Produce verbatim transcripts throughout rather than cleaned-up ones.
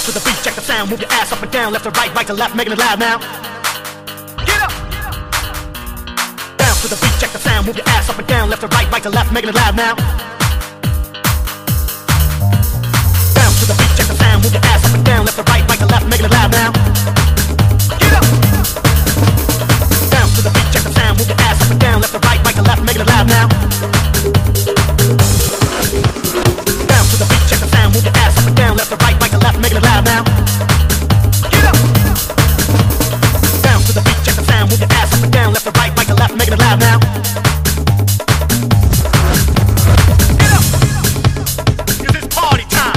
Bounce to the beat, check the sound, move your ass up and down, left to right, right to left, making it loud now. Get up! Bounce to the beat, check the sound, move your ass up and down, left to right, right to left, making it loud now. Bounce to the beat, check the sound, move your ass up and down, left to right, right to left, making it loud now. Get up! Bounce to the beat, check the sound, move your ass up and down, left to right, right to left, making it loud now. Bounce to the beat, check the sound, move your ass up and down, left to right, right to left, making it loud now. Get up! Bounce to the beat, check the sound, move your ass up and down, left to right, right to left, making it loud now. Get up! 'Cause it's party time.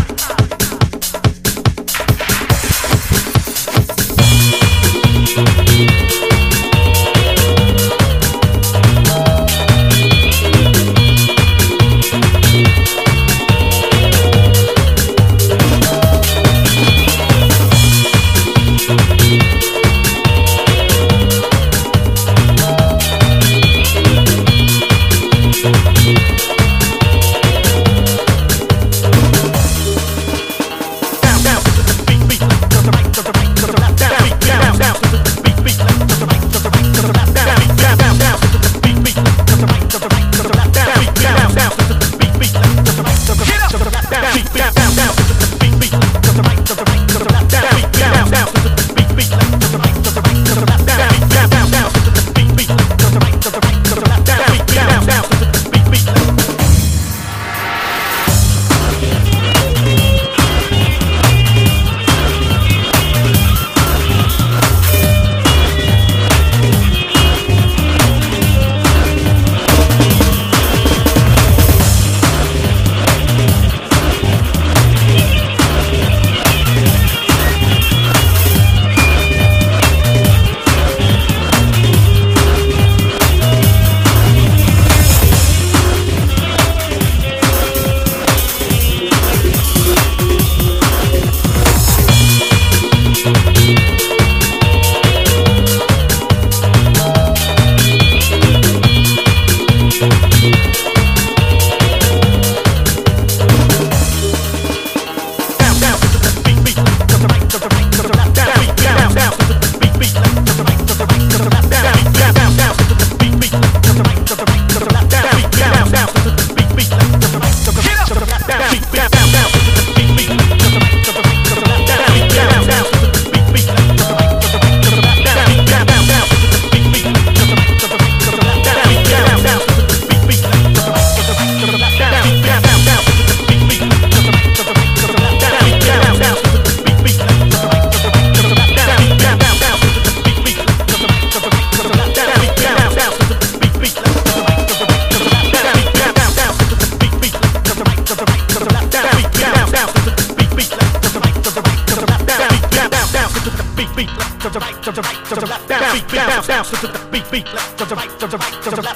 Bounce to the beat, beat, left to the right, to the right, to the right, to the